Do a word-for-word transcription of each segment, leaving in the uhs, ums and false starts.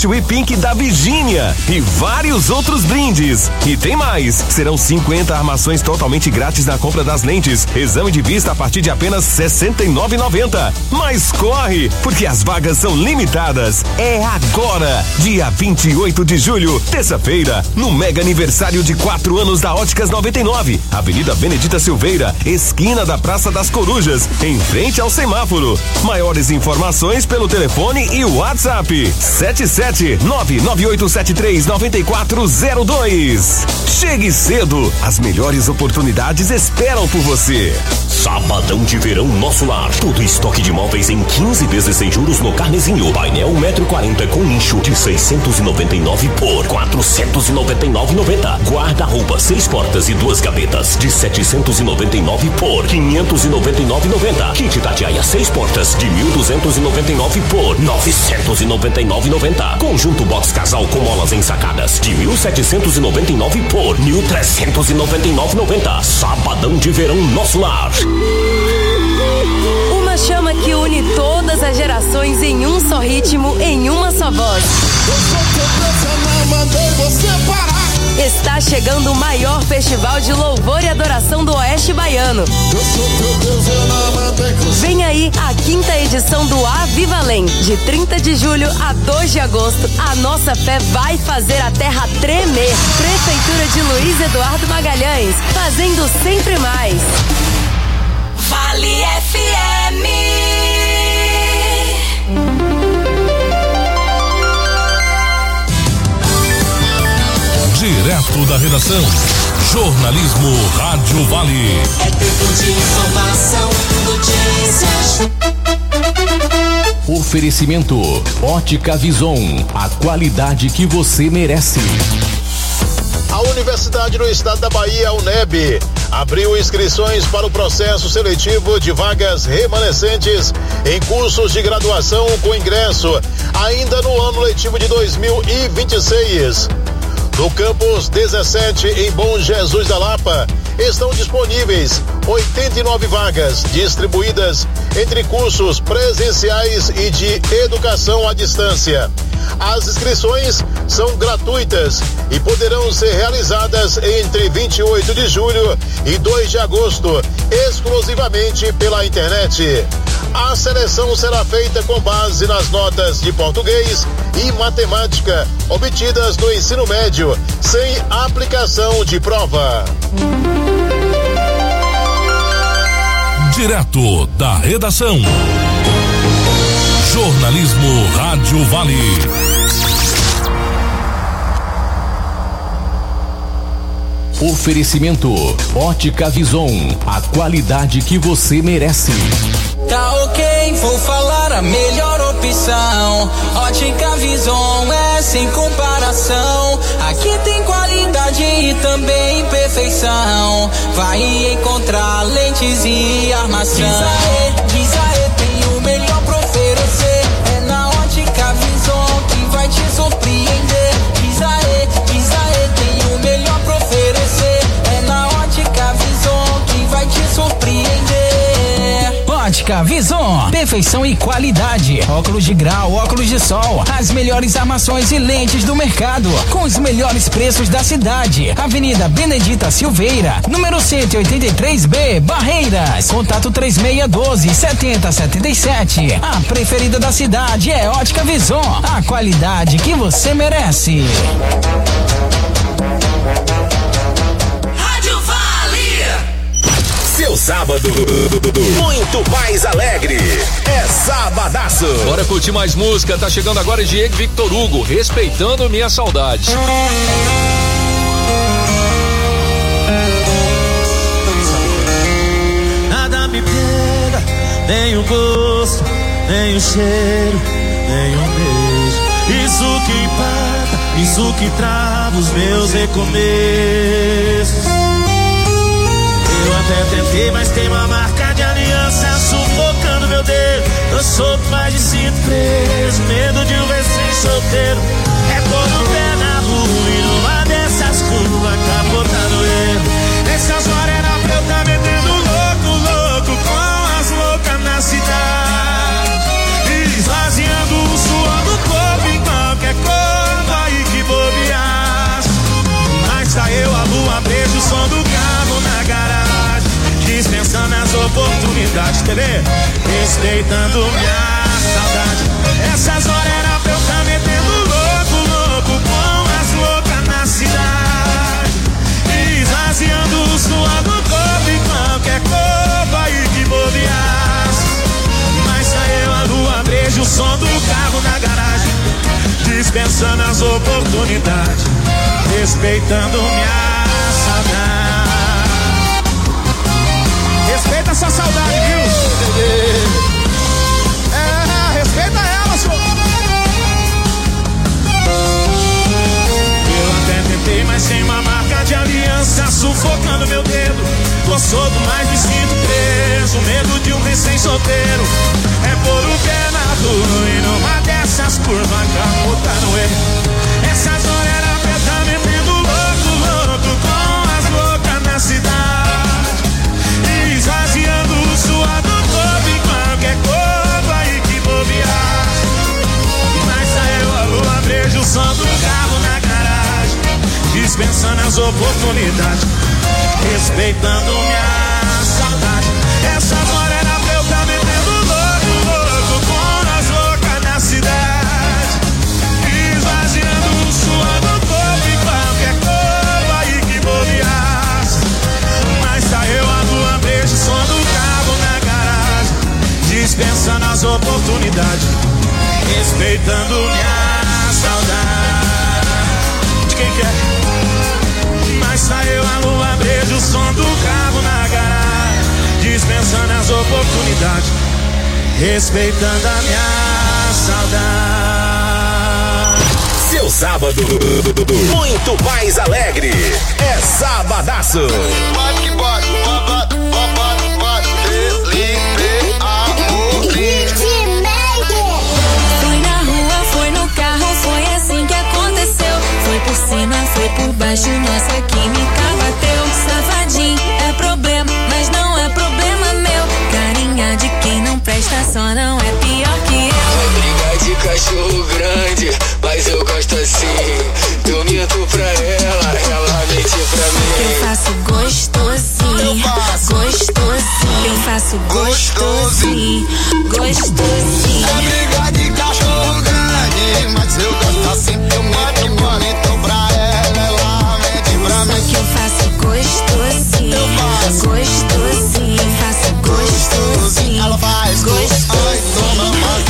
e Pink da Virgínia e vários outros brindes. E tem mais, serão cinquenta armações totalmente grátis na compra das lentes. Exame de vista a partir de apenas sessenta e nove reais e noventa centavos. Mas corre, porque as vagas são limitadas. É agora, dia vinte e oito de julho, terça-feira, no mega aniversário de quatro anos da Óticas noventa e nove, Avenida Benedita Silveira, esquina da Praça das Corujas, em frente ao semáforo. Maiores informações pelo telefone e o WhatsApp sete sete nove nove oito sete três nove quatro zero dois. Chegue cedo, as melhores oportunidades esperam por você. Sabadão de verão Nosso Lar. Todo estoque de móveis em quinze vezes sem juros no Carnezinho. Painel um metro e quarenta com nicho de seiscentos e noventa e nove por quatrocentos e noventa e nove reais e noventa centavos. Guarda-roupa seis portas e duas gavetas de setecentos e noventa e nove por quinhentos e noventa e nove reais e noventa centavos. Kit Tatiaia seis portas de mil duzentos e noventa e nove por novecentos e noventa e nove reais e noventa centavos. Conjunto box casal com molas ensacadas de mil setecentos e noventa e nove por mil trezentos e noventa e nove reais e noventa centavos. Sabadão de verão Nosso Lar. Uma chama que une todas as gerações em um só ritmo, em uma só voz. Eu sou teu Deus, eu não mandei você parar. Está chegando o maior festival de louvor e adoração do Oeste Baiano. Eu sou teu Deus, eu não mandei você. Vem aí a quinta edição do Avivalém, de trinta de julho a dois de agosto. A nossa fé vai fazer a terra tremer. Prefeitura de Luiz Eduardo Magalhães, fazendo sempre mais. Vale F M. Direto da redação, jornalismo Rádio Vale. É tempo de informação, notícias. Oferecimento Ótica Vison, a qualidade que você merece. A Universidade do Estado da Bahia, a UNEB, abriu inscrições para o processo seletivo de vagas remanescentes em cursos de graduação com ingresso ainda no ano letivo de dois mil e vinte e seis. No campus dezessete, em Bom Jesus da Lapa, estão disponíveis oitenta e nove vagas distribuídas entre cursos presenciais e de educação à distância. As inscrições são gratuitas e poderão ser realizadas entre vinte e oito de julho e dois de agosto, exclusivamente pela internet. A seleção será feita com base nas notas de português e matemática obtidas no ensino médio, sem aplicação de prova. Direto da redação, jornalismo Rádio Vale. Oferecimento Ótica Vison, a qualidade que você merece. Tá ok, vou falar a melhor opção. Ótica Vison é sem comparação. Aqui tem qualidade e também perfeição. Vai encontrar lentes e armação. Diz aê, diz aê, tem o melhor pra oferecer. É na Ótica Vison que vai te surpreender. Diz aê, diz aê, tem o melhor pra oferecer. É na Ótica Vison que vai te surpreender. Ótica Vison, perfeição e qualidade. Óculos de grau, óculos de sol, as melhores armações e lentes do mercado, com os melhores preços da cidade. Avenida Benedita Silveira, número cento e oitenta e três B, Barreiras. Contato três seis um dois, sete zero sete sete. A preferida da cidade é Ótica Vison, a qualidade que você merece. Seu sábado muito mais alegre. É sabadaço. Bora curtir mais música. Tá chegando agora Diego Victor Hugo, Respeitando Minha Saudade. Nada me pega, nem o gosto, nem o cheiro, nem um beijo. Isso que empata, isso que trava os meus recomeços. Eu até tentei, mas tem uma marca de aliança sufocando meu dedo. Eu sou mais de cinto preso, medo de um recém-solteiro. É pôr o pé na rua e numa dessas curvas capotando erro. Nessas horas era pra eu tá metendo louco, louco com as loucas na cidade, esvaziando o suor do corpo em qualquer coisa. querer, respeitando minha saudade. Essas horas era pra eu tá metendo louco, louco com as loucas na cidade, esvaziando o suor do corpo e qualquer corpo aí que bobeasse. Mas saiu a lua, beijo o som do carro na garagem, dispensando as oportunidades, respeitando minha saudade. Respeita essa saudade, viu? É, respeita ela, senhor. Eu até tentei, mas sem uma marca de aliança sufocando meu dedo. Tô solto, mas me sinto preso. Medo de um recém-solteiro é pôr o pé na rua e numa dessas curvas capota no erro. Essas horas era pra tá metendo louco, louco com as loucas na cidade, esvaziando o suor do corpo e qualquer corpo aí que bobeasse. Mas saiu a lua, beijo o som do carro na garagem, dispensando as oportunidades, respeitando minha saudade. Essas horas era pra eu tá metendo louco, louco com as loucas na cidade, esvaziando o suor do corpo e qualquer corpo aí que bobeasse. Mas saiu a lua, beijo o som do carro na garagem, dispensando as oportunidades, respeitando minha saudade. De quem quer? Mas saiu a lua, beijo o som do carro na garagem, dispensando as oportunidades, respeitando a minha saudade. Seu sábado muito mais alegre. É Sabadaço. Bate, bate, bate, bate, bate, Felipe Amorim. Foi na rua, foi no carro, foi assim que aconteceu. Foi por cima, foi por baixo, nossa química bateu. Safadinho é problema, mas não é problema meu. Carinha de quem não presta, só não é pior que eu. Briga de cachorro grande, mas eu gosto assim. Eu minto pra ela, ela mente pra mim. Eu faço gostosinho, Eu faço. gostosinho. Eu faço gostosinho, gostosinho. É briga de cachorro grande, mas eu gosto assim. Eu minto, eu minto pra ela, ela mente pra Só mim. que eu faço gostosinho, Eu faço. gostosinho. Eu faço gostosinho, Ela faz gostosinho. ai, toma, mais.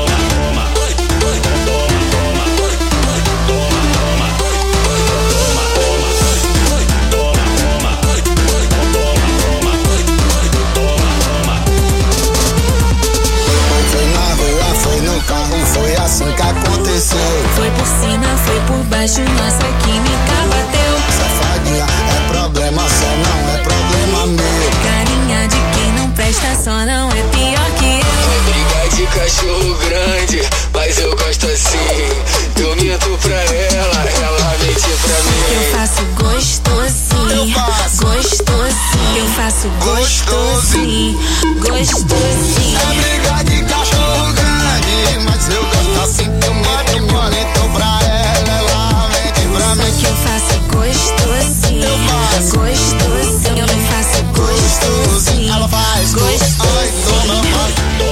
Foi na rua, foi no carro, foi assim que aconteceu. Foi por cima, foi por baixo, nossa química bateu. Safadinha, é problema só, não é problema meu. Carinha de quem não presta, só não é pior que eu. Briga de cachorro grande, mas eu gosto assim. Eu minto pra ela, ela mente pra mim. Eu faço gostosinho, Eu faço. gostosinho. Eu faço gostosinho, gostosinho. É briga de cachorro grande, mas eu gosto assim. Eu minto, eu minto pra ela, ela mente pra Só mim. que eu faço gostosinho, Eu faço. gostosinho. Eu faço gostosinho, Ela faz gostosinho. ai, toma, mais.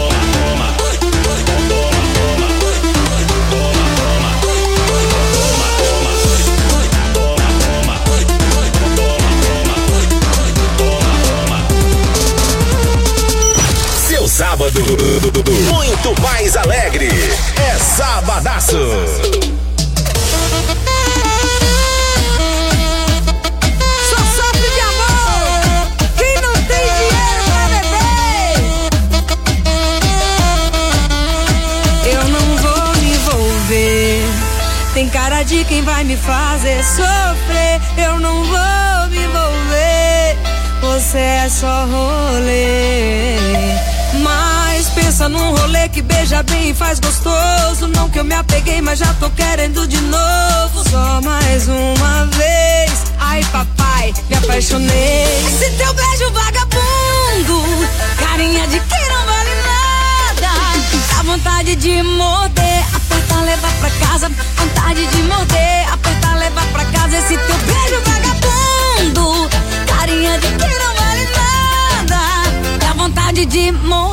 Seu sábado muito mais alegre. É Sabadaço. Só sofre de amor quem não tem dinheiro pra beber. Eu não vou me envolver, tem cara de quem vai me fazer sofrer. Eu não vou me envolver, você é só rolê. Mas pensa num rolê que beija bem e faz gostoso. Não que eu me apeguei, mas já tô querendo de novo. Só mais uma vez, ai papai, me apaixonei. Esse teu beijo vagabundo, carinha de quem não vale nada. Dá vontade de morder, apertar, levar pra casa. Vontade de morder, apertar, levar pra casa. Esse teu beijo vagabundo, carinha de quem não vale nada. Dá vontade de morder.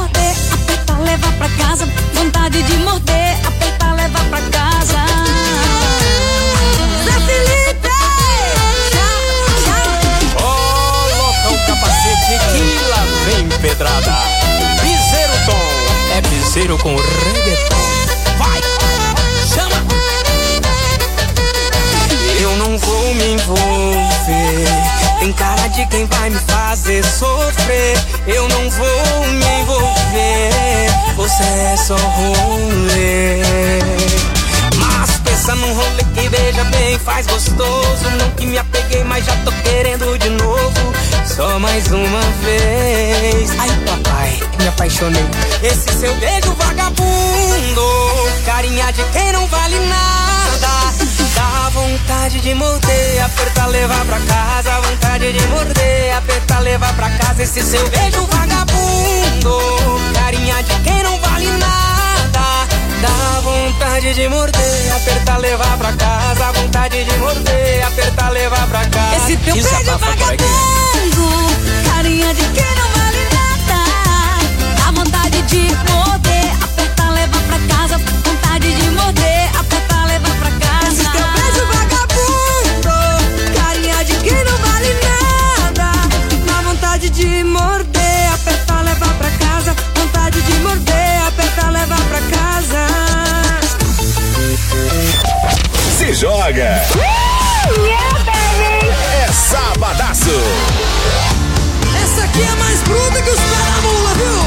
tem cara de quem vai me fazer sofrer. Eu não vou me envolver, você é só rolê. Mas pensa num rolê que veja bem, faz gostoso. Não que me apeguei, mas já tô querendo de novo. Só mais uma vez. Ai papai, me apaixonei. Esse seu beijo vagabundo, carinha de quem não vale nada. Dá vontade de morder, apertar, levar pra casa. Vontade de morder, apertar, levar pra casa. Esse seu beijo vagabundo, carinha de quem não vale nada. Dá vontade de morder, apertar, levar pra casa. Vontade de morder, apertar, levar pra casa. Esse teu beijo vagabundo, carinha de quem não vale nada. Dá vontade de morder, apertar, levar pra casa. Vontade de morder, apertar, levar pra casa. Esse teu beijo vagabundo, carinha de quem não vale nada. Dá vontade de morder, apertar, levar pra casa. Vontade de morder, apertar, levar pra casa. Se joga! Uh, yeah, baby! É sabadaço! Essa aqui é mais bruta que os pés da mula, viu?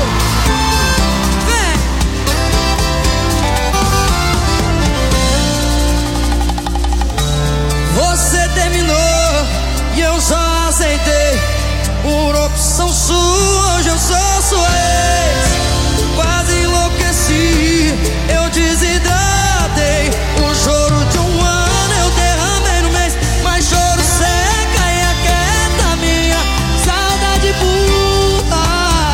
Vem! Você terminou e eu só aceitei. Por opção sua, hoje eu sou sua ex. Quase enlouqueci, eu desidratei. O choro de um ano eu derramei no mês. Mas choro seca e aquieta minha saudade burra.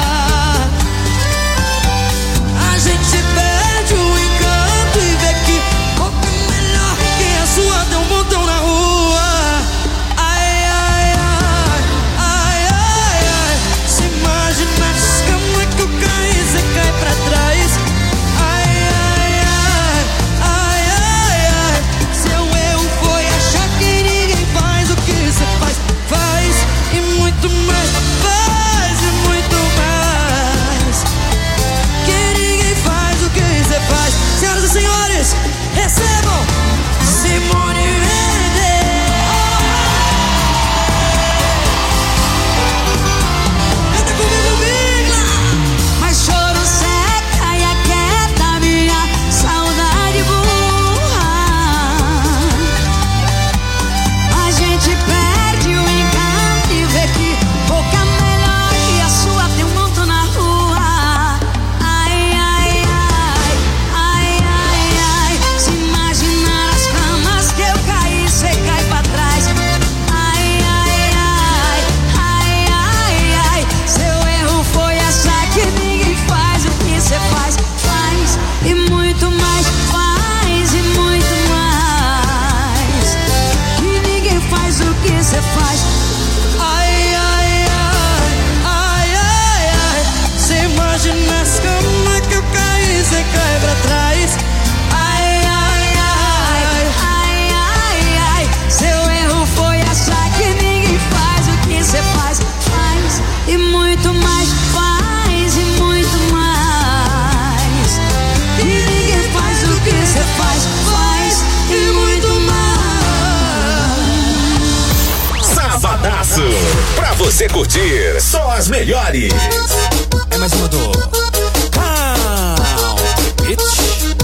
A gente perde o encanto e vê que pouco melhor que a sua tem um montão na rua. Ai, ai, ai, ai, ai, ai. Se imagina as camas que eu caí, você cai pra trás. Ai, ai, ai, ai, ai, ai. Seu erro foi achar que ninguém faz o que você faz. Faz e muito mais, faz e muito mais. Que ninguém faz o que você faz. Senhoras e senhores, recebam Simone Mendes. Canta comigo, Bigla. Mas choro seca e aquieta minha saudade burra. A gente perde o encanto e vê que boca melhor que a sua tem um montão na rua. Ai, ai, ai, ai, ai, ai. Se imaginar as camas que eu caí, cê cai pra trás. Ai, ai, ai, ai, ai, ai. Seu erro foi achar que ninguém faz o que cê faz. Faz e muito mais, faz e muito mais. Que ninguém faz o que cê faz. Ai, ai, ai, ai, ai, ai. Cê imagina as camas que eu caí, cê cai pra trás. Ai, ai, ai, ai, ai, ai. Seu erro foi achar que ninguém faz o que cê faz. Faz e muito mais, faz e muito mais. Que ninguém faz o que cê faz. Faz e muito mais. Sabadaço! Pra você curtir só as melhores! É mais uma do Calm Bitch.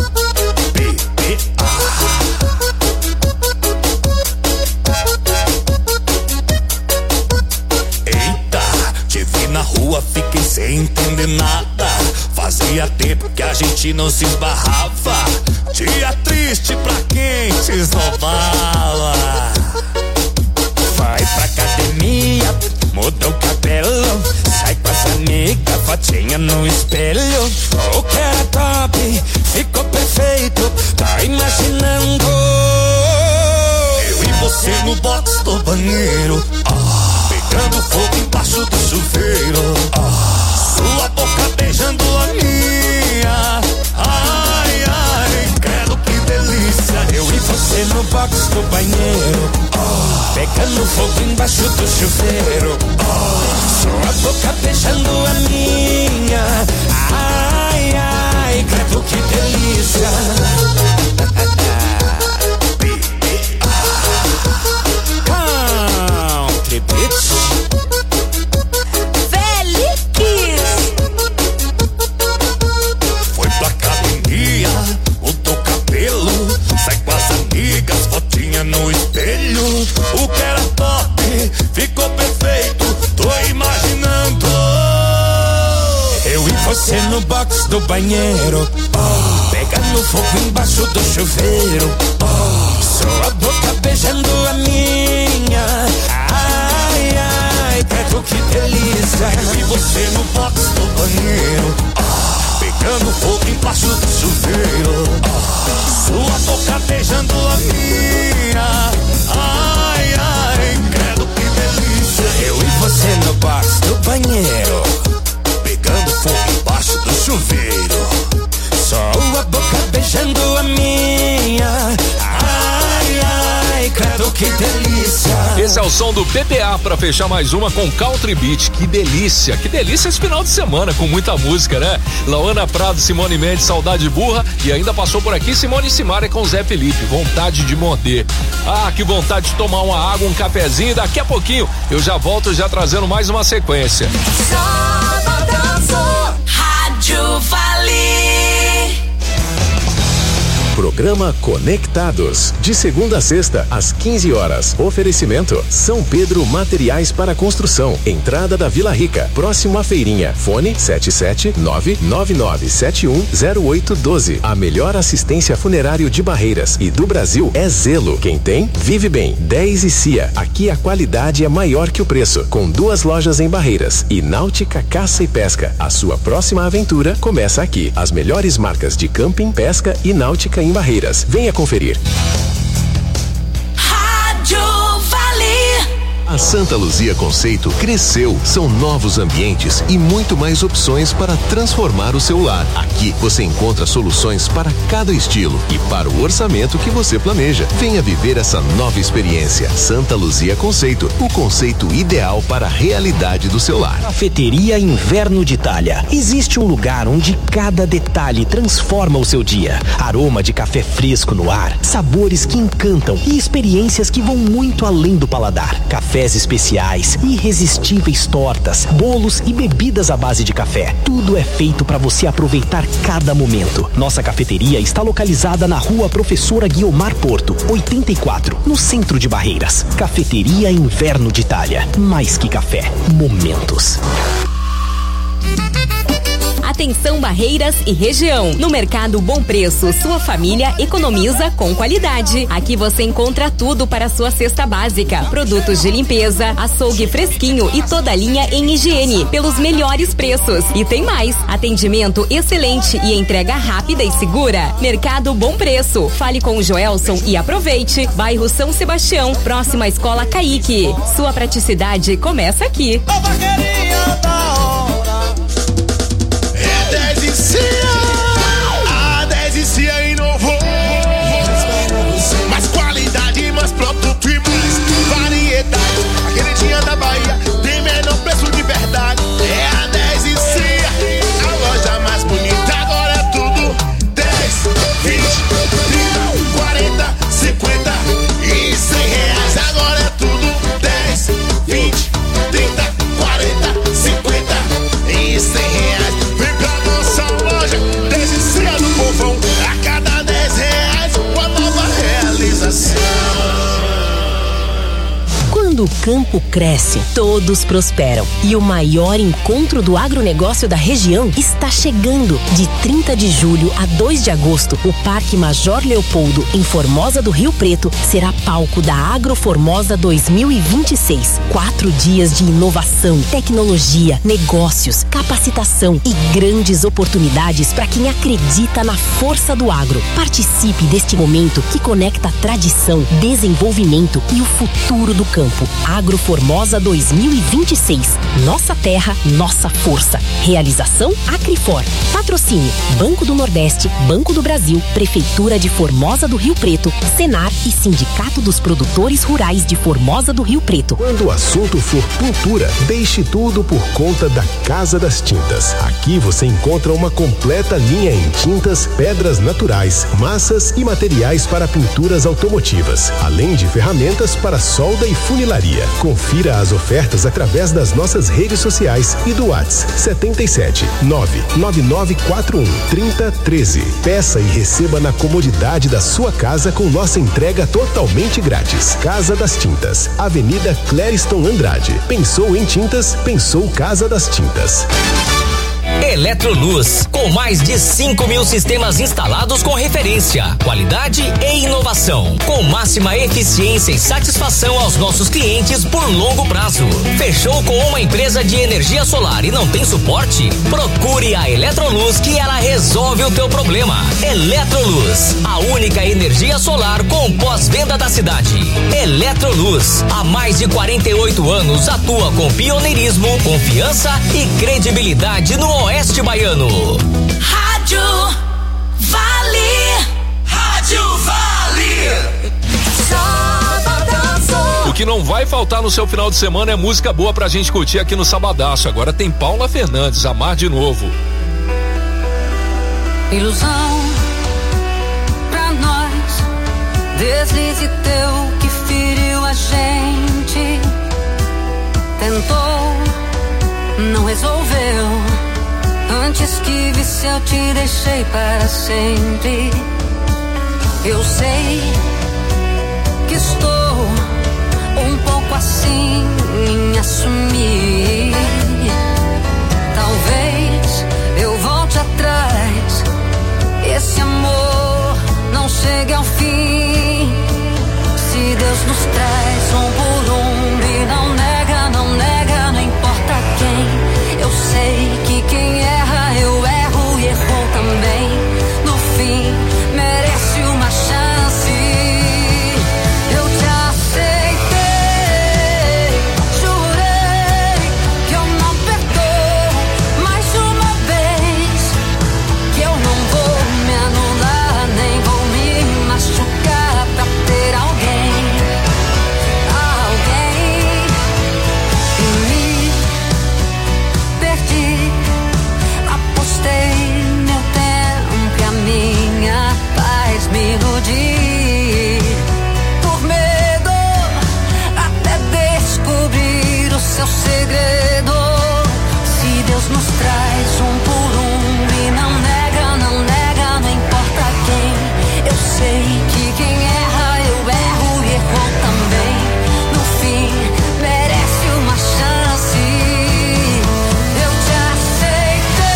Eita, te vi na rua, fiquei sem entender nada. Fazia tempo que a gente não se esbarrava. Dia triste pra quem se esnobava. Vai pra academia, muda o cabelo, sai com as amigas, fotinha no espelho. O que era top, ficou perfeito, tá imaginando eu e você no box do banheiro, ah, pegando fogo embaixo do chuveiro, ah, sua boca beijando a minha. Ai, ai, credo que delícia. Eu e você no box do banheiro, oh, pegando fogo embaixo do chuveiro, oh, sua boca beijando a minha. Ai, ai, credo que delícia. Country Bitch. você no box do banheiro, oh, pegando fogo embaixo do chuveiro, oh, sua boca beijando a minha, ai, ai, credo que delícia. E você no box do banheiro, oh, pegando fogo embaixo do chuveiro, oh, sua boca beijando a minha, ai, ai, credo que delícia. Eu e você no box do banheiro, pegando fogo embaixo do chuveiro, só a boca beijando a minha, ai, ai, credo que delícia. Esse é o som do P P A pra fechar mais uma com Country Beat. Que delícia, que delícia esse final de semana com muita música, né? Lauana Prado, Simone Mendes, Saudade Burra, e ainda passou por aqui Simone Simaria com Zé Felipe, Vontade de Morder. Ah, que vontade de tomar uma água, um cafezinho, daqui a pouquinho eu já volto já trazendo mais uma sequência. Rádio Vale. Programa Conectados, de segunda a sexta, às quinze horas. Oferecimento São Pedro Materiais para Construção, entrada da Vila Rica, próximo à feirinha. Fone sete sete nove nove nove sete um zero oito um dois. A melhor assistência funerário de Barreiras e do Brasil é Zelo. Quem tem, vive bem. dez e Cia, aqui a qualidade é maior que o preço. Com duas lojas em Barreiras e Náutica Caça e Pesca. A sua próxima aventura começa aqui. As melhores marcas de camping, pesca e náutica em Barreiras. Venha conferir. Rádio Vale. A Santa Luzia Conceito cresceu. São novos ambientes e muito mais opções para transformar o seu lar. Aqui você encontra soluções para cada estilo e para o orçamento que você planeja. Venha viver essa nova experiência. Santa Luzia Conceito, o conceito ideal para a realidade do seu lar. Cafeteria Inverno de Itália. Existe um lugar onde cada detalhe transforma o seu dia. Aroma de café fresco no ar, sabores que encantam e experiências que vão muito além do paladar. Cafés especiais, irresistíveis tortas, bolos e bebidas à base de café. Tudo é feito para você aproveitar cada momento. Nossa cafeteria está localizada na Rua Professora Guiomar Porto, oitenta e quatro, no centro de Barreiras. Cafeteria Inverno de Itália. Mais que café, momentos. Atenção Barreiras e região. No Mercado Bom Preço, sua família economiza com qualidade. Aqui você encontra tudo para sua cesta básica. Produtos de limpeza, açougue fresquinho e toda a linha em higiene, pelos melhores preços. E tem mais, atendimento excelente e entrega rápida e segura. Mercado Bom Preço. Fale com o Joelson e aproveite. Bairro São Sebastião, próxima à Escola Caique. Sua praticidade começa aqui. A vaqueirinha da hora. dez e Cia, a dez e Cia inovou. Mais qualidade, mais produto e mais variedade. A queridinha da Bahia tem menor preço de verdade. É a dez e Cia, a loja mais bonita. Agora é tudo dez, vinte, trinta, quarenta, cinquenta e cem reais. Agora é tudo dez, vinte, trinta, quarenta, cinquenta e cem reais. Vem pra nossa loja, dez e Cia do povão. A cada dez reais, uma nova realização. Quando o campo cresce, todos prosperam. E o maior encontro do agronegócio da região está chegando. De trinta de julho a dois de agosto, o Parque Major Leopoldo, em Formosa do Rio Preto, será palco da Agroformosa dois mil e vinte e seis. Quatro dias de inovação, tecnologia, negócios, capacitação e grandes oportunidades para quem acredita na força do agro. Participe deste momento que conecta tradição, desenvolvimento e o futuro do campo. Agroformosa dois mil e vinte e seis. Nossa terra, nossa força. Realização Acrifor. Patrocínio Banco do Nordeste, Banco do Brasil, Prefeitura de Formosa do Rio Preto, Senar e Sindicato dos Produtores Rurais de Formosa do Rio Preto. Quando o assunto for pintura, deixe tudo por conta da Casa das Tintas. Aqui você encontra uma completa linha em tintas, pedras naturais, massas e materiais para pinturas automotivas, além de ferramentas para solda e funilaria. Confira as ofertas através das nossas redes sociais e do WhatsApp setenta e sete, nove nove nove quatro um, trinta, treze. Peça e receba na comodidade da sua casa com nossa entrega totalmente grátis. Casa das Tintas, Avenida Clériston Andrade. Pensou em tintas? Pensou Casa das Tintas. Eletroluz, com mais de cinco mil sistemas instalados com referência, qualidade e inovação, com máxima eficiência e satisfação aos nossos clientes por longo prazo. Fechou com uma empresa de energia solar e não tem suporte? Procure a Eletroluz que ela resolve o teu problema. Eletroluz, a única energia solar com pós-venda da cidade. Eletroluz, há mais de quarenta e oito anos atua com pioneirismo, confiança e credibilidade no Oeste Baiano. Rádio Vale. Rádio Vale. O que não vai faltar no seu final de semana é música boa pra gente curtir aqui no Sabadaço. Agora tem Paula Fernandes, Amar de Novo. Ilusão pra nós, deslize teu que feriu a gente. Tentou, não resolveu. Antes que visse eu te deixei para sempre. Eu sei que estou um pouco assim em assumir. Talvez eu volte atrás, esse amor não chegue ao fim. Se Deus nos traz um por um e não nega, não nega, não importa quem. Eu sei que quem erra eu erro e errou também. No fim merece uma chance. Eu te aceitei, jurei que eu não perdoo mais uma vez, que eu não vou me anular nem vou me machucar pra ter alguém, alguém. E me perdi, apostei meu tempo e a minha paz me iludi, por medo até descobrir o seu segredo. Se Deus nos traz um por um e não nega, não nega, não importa quem. Eu sei que quem erra eu erro e errou também. No fim merece uma chance. Eu te aceitei,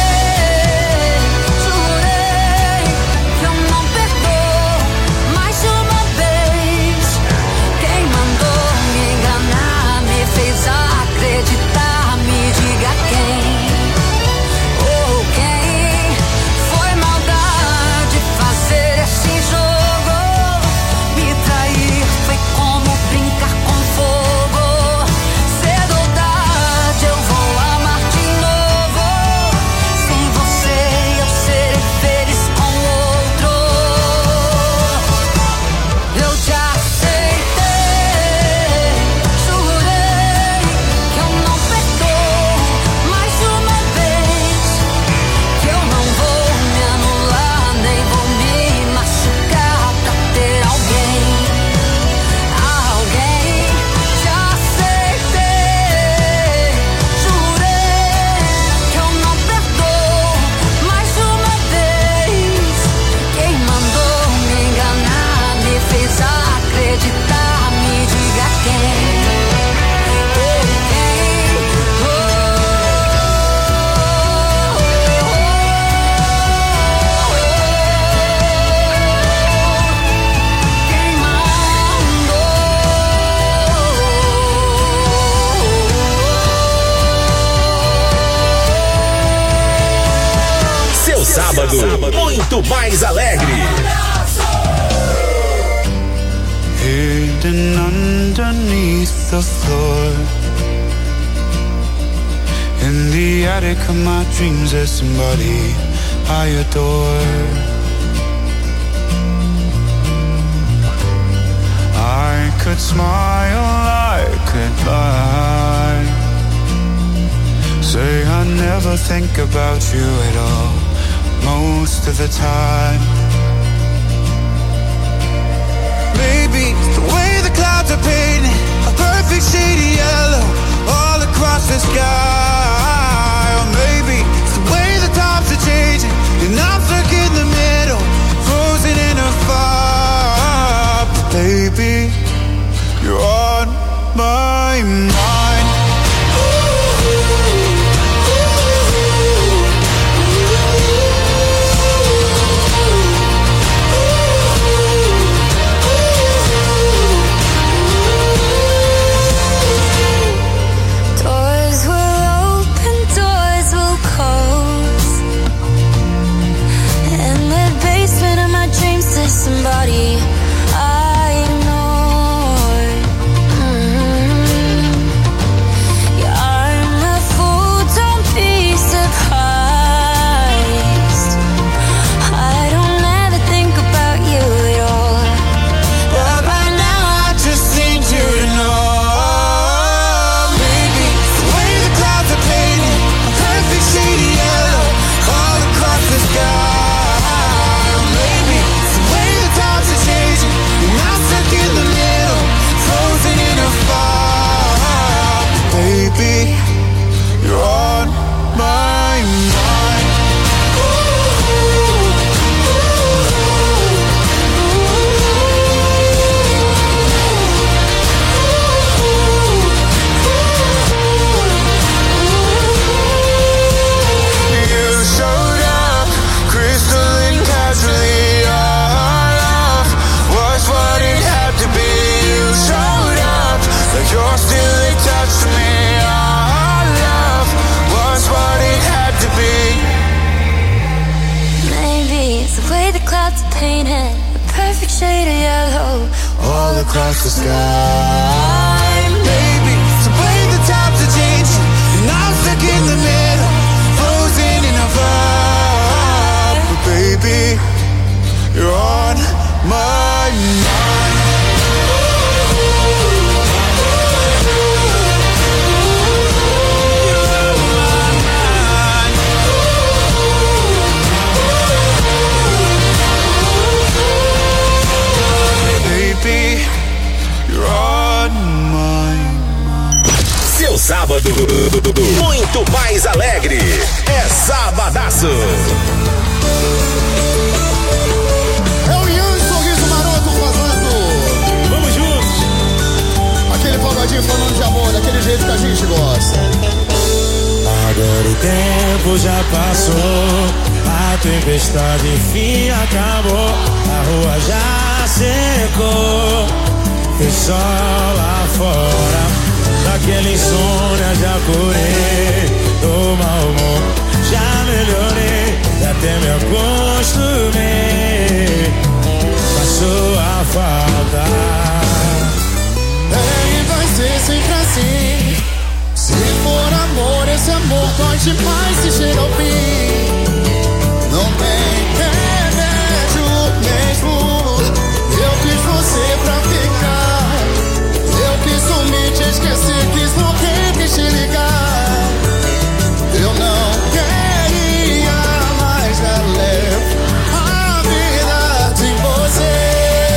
jurei que eu não perdoo mais uma vez. Quem mandou me enganar, me fez acreditar, me diga quem. Ou quem foi maldade fazer esse jogo. Me trair foi como brincar com fogo. Cedo ou tarde eu vou amar de novo. Sem você eu serei feliz com outro. Eu te aceitei, jurei que eu não perdoo mais uma vez, que eu não vou me anular nem vou me machucar pra ter alguém, alguém. Te aceitei, jurei que eu não perdoo mais uma vez. Quem mandou me enganar, me fez acreditar, me diga quem. Ou quem. Quem mandou. Seu sábado, muito mais alegre. Hidden underneath the floor, in the attic of my dreams, there's somebody I adore. I could smile, I could lie, say I never think about you at all, most of the time. Maybe the way the clouds are painted a perfect shade of yellow all across the sky. Or maybe it's the way the times are changing and I'm stuck in the middle, frozen in a fire. But baby, you're on my mind. Ooh, ooh, ooh. across the sky. Baby, it's the way the times are changing, and I'm stuck in the middle, frozen in a vibe. But baby, you're on my mind. Seu sábado muito mais alegre. É Sabadaço. É o Ian e Sorriso Maroto fazendo. Vamos juntos. Aquele pagodinho falando de amor, daquele jeito que a gente gosta. Agora o tempo já passou, a tempestade enfim acabou, a rua já secou, tem sol lá fora. Daquele insônia já curei, do mau humor já melhorei, até me acostumei com a sua falta. É e vai ser sempre assim. Se for amor, esse amor dói demais se chega ao fim. Não tem remédio mesmo. Eu quis você pra ficar. Eu quis sumir, te esquecer, quis morrer, quis te ligar. Eu não queria mais dar leve a vida de você.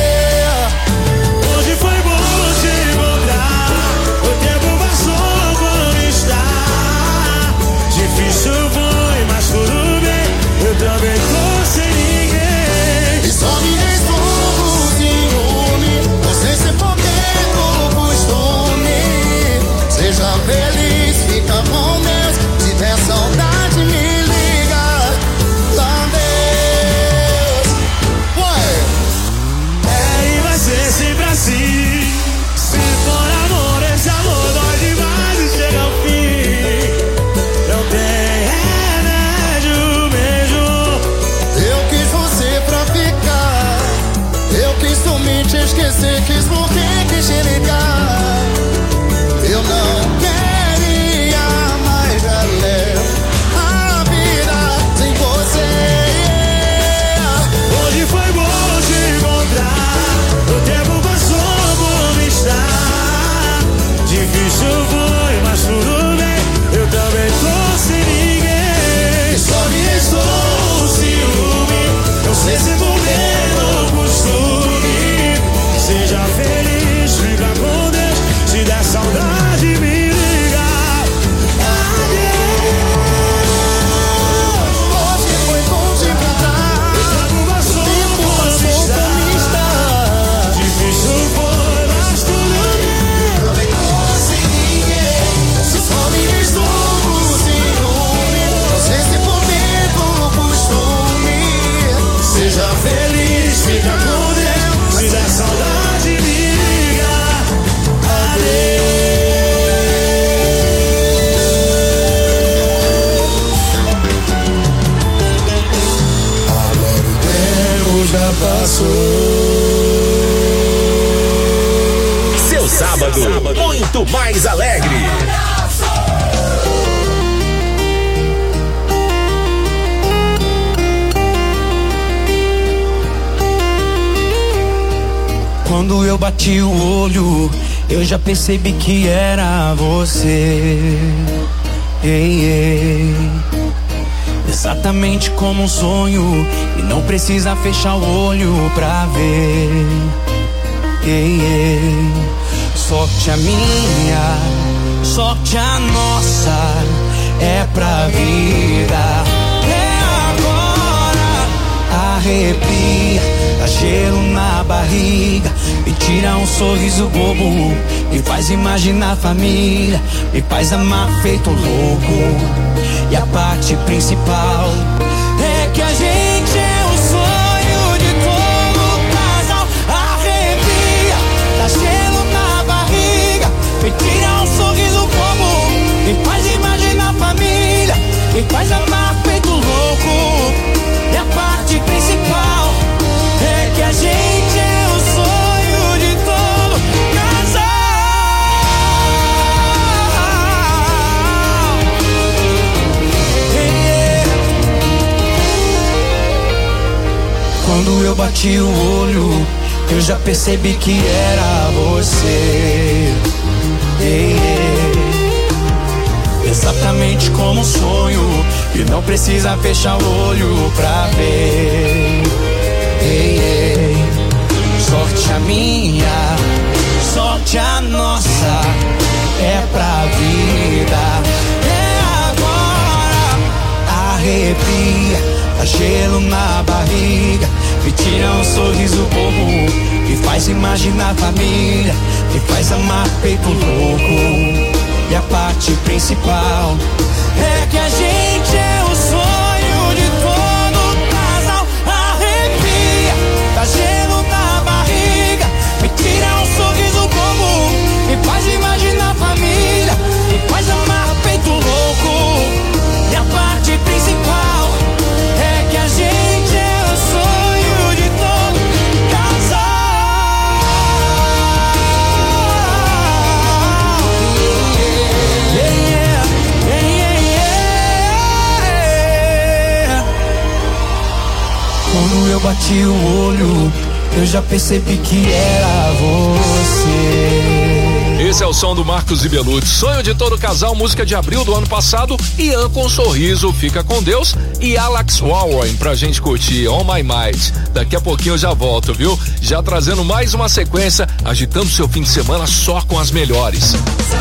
Hoje foi bom te encontrar, o tempo passou como está. Difícil foi, mas tudo bem, eu também tô sem ninguém. E só me restou o ciúme, você se podendo costume. Seja feliz, fica com Deus, se der saudade me liga, lá Deus. Ué. É e vai ser sempre assim. Se for amor, esse amor dói demais e chega ao fim. Não tem remédio mesmo. Eu quis você pra ficar. Eu quis sumir, te esquecer, quis morrer, quis te ligar. Eu não queria mais dar leve a vida sem você. Hoje foi bom te encontrar, o tempo passou como está. Difícil foi, mas tudo bem, eu também tô sem ninguém. Só me restou o ciúme, não sei se vou ver no costume. Seja feliz, fica com Deus, se der saudade me liga. Adeus. Hoje foi bom te encontrar, o tempo passou como está. Difícil foi, mas tudo bem, também tô sem ninguém. Se só me restou o ciúme, não sei se for medo ou costume. Seja feliz, fica com Deus, se der saudade me liga. Adeus. Agora o tempo já passou. Seu sábado muito mais alegre. Quando eu bati o olho, eu já percebi que era você. Ei, ei. Exatamente como um sonho, e não precisa fechar o olho pra ver. Ei, ei. Sorte a minha, sorte a nossa, é pra vida. É agora, arrepia, dá gelo na barriga, me tira um sorriso bobo, me faz imaginar a família, me faz amar feito louco. E a parte principal é que a gente é o sonho de todo casal. Arrepia, dá gelo na barriga, me tira um sorriso bobo, me faz imaginar a família, me faz amar feito louco. E a parte principal é que a gente é o sonho de todo bati o olho, eu já percebi que era você. Ei, ei. Exatamente como um sonho, e não precisa fechar o olho pra ver. Ei, ei. Sorte a minha, sorte a nossa, é pra vida. É agora, arrepia, dá gelo na barriga, me tira um sorriso bobo, me faz imaginar a família, me faz amar peito louco. E a parte principal é que a gente é o sonho de todo casal. Arrepia, dá gelo na barriga, me tira um sorriso bobo, me faz imaginar a família, me faz amar peito louco. E a parte principal é que a gente é o sonho de todo casal. Yeah, yeah, yeah, yeah. Quando eu bati o olho, eu já percebi que era você. Esse é o som do Marcos e Belucci, sonho de todo casal, música de abril do ano passado. Ian com Sorriso, Fica com Deus, e Alex Warren pra gente curtir On My Mind. Daqui a pouquinho eu já volto, viu? Já trazendo mais uma sequência, agitando seu fim de semana só com as melhores.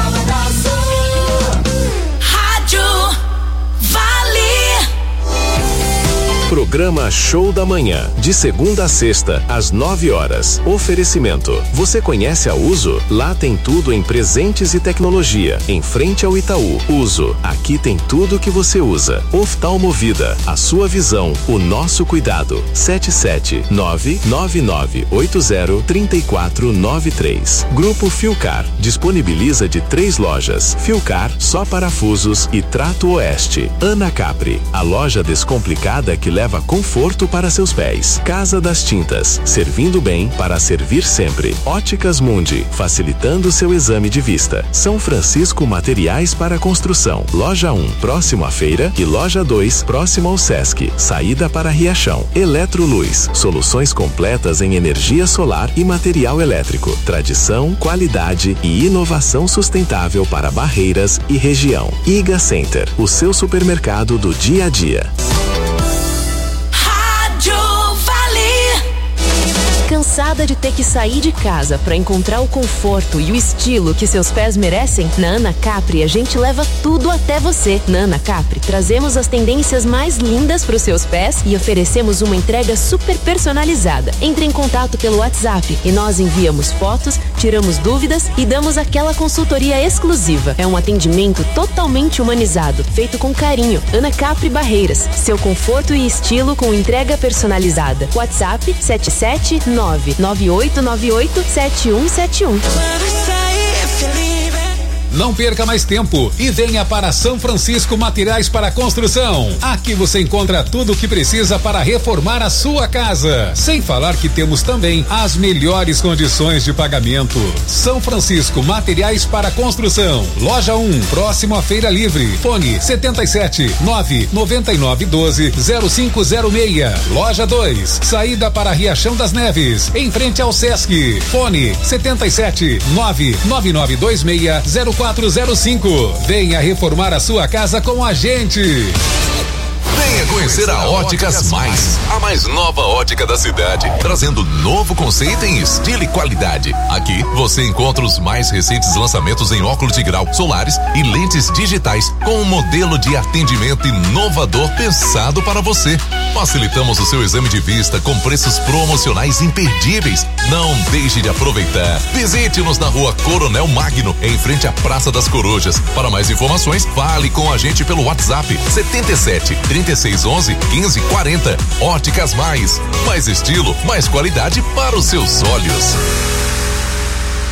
Rádio Vale. Programa Show da Manhã, de segunda a sexta, às nove horas. Oferecimento. Você conhece a Uso? Lá tem tudo em presentes e tecnologia. Em frente ao Itaú. Uso. Aqui tem tudo que você usa. Oftalmovida. A sua visão, o nosso cuidado. sete sete nove nove nove oito zero três quatro nove três. Grupo Filcar. Disponibiliza de três lojas. Filcar, só parafusos e Trato Oeste. Ana Capri. A loja descomplicada que leva conforto para seus pés. Casa das Tintas, servindo bem para servir sempre. Óticas Mundi, facilitando seu exame de vista. São Francisco Materiais para Construção. Loja um, próximo à feira, e Loja dois, próximo ao Sesc. Saída para Riachão. Eletroluz, soluções completas em energia solar e material elétrico. Tradição, qualidade e inovação sustentável para Barreiras e região. Iga Center, o seu supermercado do dia a dia. Cansada de ter que sair de casa para encontrar o conforto e o estilo que seus pés merecem? Na Ana Capri a gente leva tudo até você. Na Ana Capri trazemos as tendências mais lindas para os seus pés e oferecemos uma entrega super personalizada. Entre em contato pelo WhatsApp e nós enviamos fotos, tiramos dúvidas e damos aquela consultoria exclusiva. É um atendimento totalmente humanizado, feito com carinho. Ana Capri Barreiras, seu conforto e estilo com entrega personalizada. WhatsApp sete sete nove nove oito nove oito sete um sete um. Não perca mais tempo e venha para São Francisco Materiais para Construção. Aqui você encontra tudo o que precisa para reformar a sua casa. Sem falar que temos também as melhores condições de pagamento. São Francisco Materiais para Construção. Loja um, próximo à Feira Livre. Fone setenta e sete nove noventa e nove doze zero cinco zero seis. Loja dois, saída para Riachão das Neves, em frente ao Sesc. Fone setenta e sete nove nove nove dois seis zero quatro zero cinco. Venha reformar a sua casa com a gente. Venha conhecer a Óticas Mais, a mais nova ótica da cidade, trazendo novo conceito em estilo e qualidade. Aqui você encontra os mais recentes lançamentos em óculos de grau, solares e lentes digitais, com um modelo de atendimento inovador pensado para você. Facilitamos o seu exame de vista com preços promocionais imperdíveis. Não deixe de aproveitar. Visite-nos na Rua Coronel Magno, em frente à Praça das Corujas. Para mais informações, fale com a gente pelo WhatsApp setenta e sete trinta e seis onze quinze quarenta. Óticas Mais. Mais estilo, mais qualidade para os seus olhos.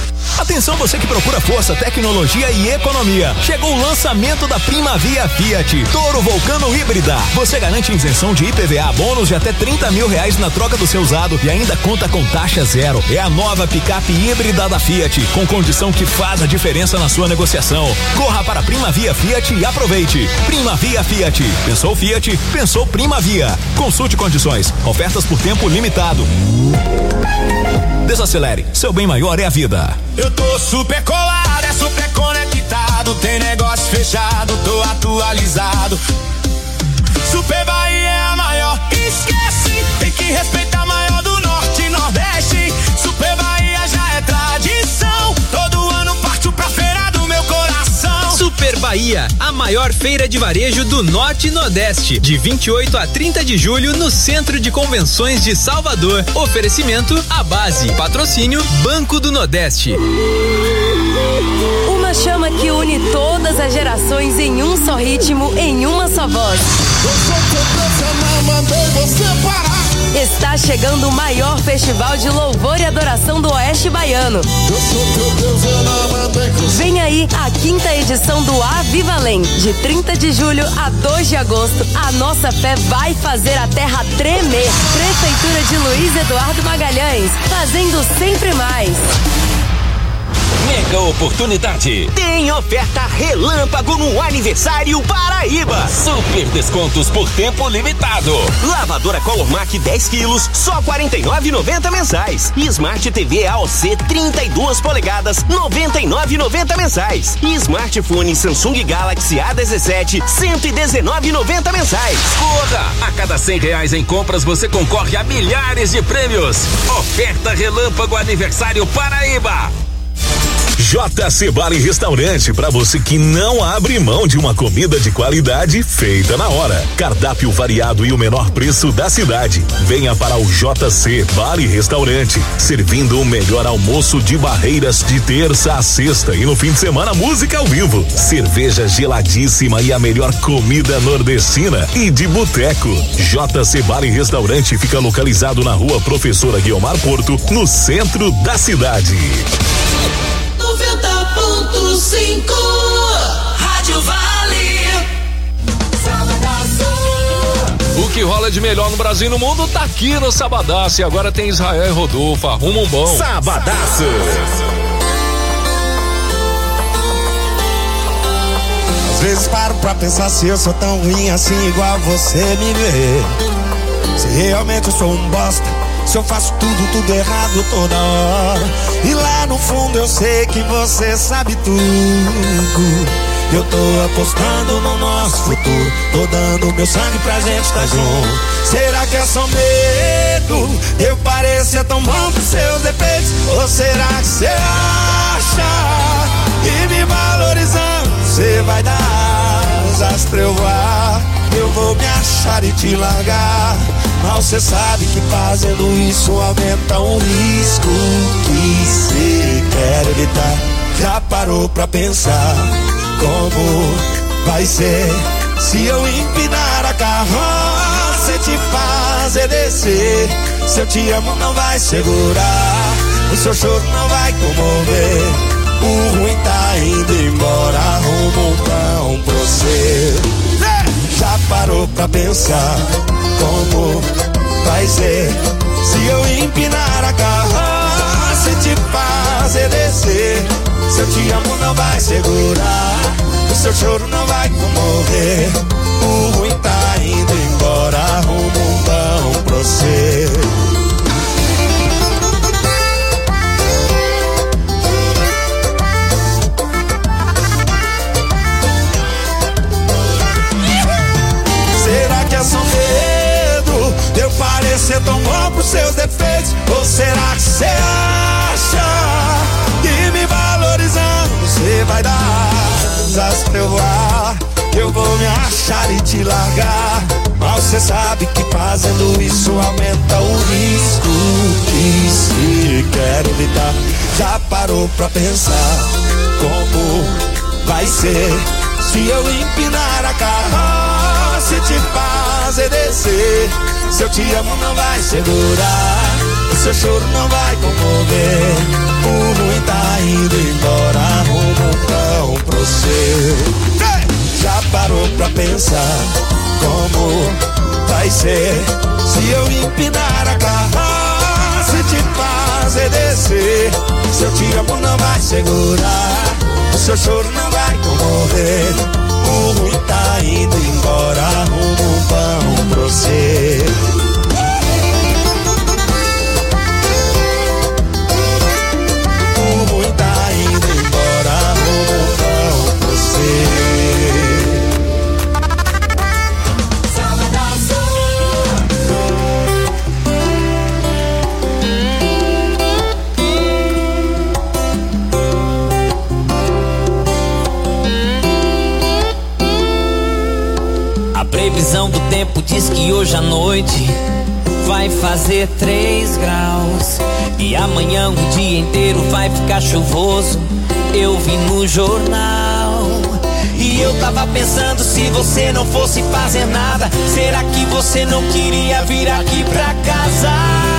Atenção você que procura força, tecnologia e economia. Chegou o lançamento da Primavia Fiat Toro Vulcano híbrida. Você garante isenção de I P V A, bônus de até trinta mil reais na troca do seu usado e ainda conta com taxa zero. É a nova picape híbrida da Fiat, com condição que faz a diferença na sua negociação. Corra para Primavia Fiat e aproveite. Primavia Fiat. Pensou Fiat? Pensou Primavia. Consulte condições. Ofertas por tempo limitado. Desacelere. Seu bem maior é a vida. Eu tô super colado, é super conectado. Tem negócio fechado, tô atualizado. Super Bahia é a maior. Esquece, tem que respeitar a maior do Norte e Nordeste. Super Bahia já é tradição. Todo ano parto pra feira do meu coração. Super Bahia, a maior feira de varejo do Norte e Nordeste, de vinte e oito a trinta de julho no Centro de Convenções de Salvador. Oferecimento A Base, patrocínio Banco do Nordeste. Uma chama que une todas as gerações em um só ritmo, em uma só voz. Está chegando o maior festival de louvor e adoração do Oeste Baiano. Vem aí a quinta edição do Avivalém, de trinta de julho a dois de agosto. A nossa fé vai fazer a terra tremer. Prefeitura de Luiz Eduardo Magalhães, fazendo sempre mais. Mega oportunidade. Tem oferta relâmpago no aniversário Paraíba. Super descontos por tempo limitado. Lavadora Colormac dez quilos, só quarenta e nove reais e noventa mensais. E Smart T V A O C trinta e duas polegadas, noventa e nove reais e noventa mensais. E smartphone Samsung Galaxy A dezessete, cento e dezenove reais e noventa mensais. Corra! A cada cem reais em compras você concorre a milhares de prêmios. Oferta relâmpago aniversário Paraíba. J C Bar e Restaurante, para você que não abre mão de uma comida de qualidade feita na hora. Cardápio variado e o menor preço da cidade. Venha para o J C Bar e Restaurante, servindo o melhor almoço de Barreiras de terça a sexta e no fim de semana música ao vivo, cerveja geladíssima e a melhor comida nordestina e de boteco. J C Bar e Restaurante fica localizado na Rua Professora Guiomar Porto, no centro da cidade. noventa ponto cinco Rádio Vale. O que rola de melhor no Brasil e no mundo tá aqui no Sabadaço. E agora tem Israel e Rodolfo. Arruma um bom. Sabadaço. Às vezes paro pra pensar se eu sou tão ruim assim, igual você me vê. Se realmente eu sou um bosta, se eu faço tudo, tudo errado toda hora. E lá no fundo eu sei que você sabe tudo. Eu tô apostando no nosso futuro, tô dando meu sangue pra gente tá junto. Será que é só medo? Eu parecer tão bom pros seus defeitos? Ou será que você acha que me valorizando você vai dar asas pra eu voar? Eu vou me achar e te largar, mal cê sabe que fazendo isso aumenta um risco que cê quer evitar. Já parou pra pensar como vai ser se eu empinar a carroça e te fazer descer? Se eu te amo não vai segurar, o seu choro não vai comover. O ruim tá indo embora, arruma um pão pra você. Já parou pra pensar como vai ser se eu empinar a carroça e te fazer descer? Se eu te amo não vai segurar, o seu choro não vai comover. O ruim tá indo embora, arruma um pão pra você. Será que é só medo de eu parecer tão bom pros seus defeitos? Ou será que você acha que me valorizando você vai dar asas pra eu voar? Eu vou me achar e te largar, mal cê sabe que fazendo isso aumenta o risco que se quer evitar. Já parou pra pensar como vai ser se eu empinar a carroça e te fazer descer? Se eu te amo não vai segurar, o seu choro não vai comover. O ruim tá indo pensar como vai ser se eu empinar a carroça e te fazer descer. Se eu te amo não vai segurar, o seu choro não vai comover. O ruim tá indo embora, arruma um pão pra você. O ruim tá indo embora, arruma um pão pra você. A previsão do tempo diz que hoje à noite vai fazer três graus. E amanhã o dia inteiro vai ficar chuvoso. Eu vi no jornal. E eu tava pensando, se você não fosse fazer nada, será que você não queria vir aqui pra casa?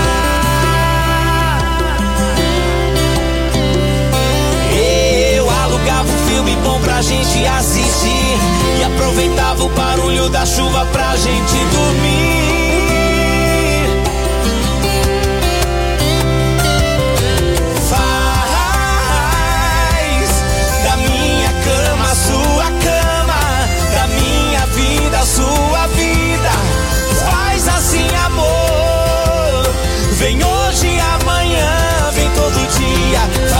Eu alugava um filme bom pra gente assistir e aproveitava o barulho da chuva pra gente dormir. Faz da minha cama a sua cama, da minha vida a sua vida. Faz assim, amor. Vem hoje e amanhã, vem todo dia.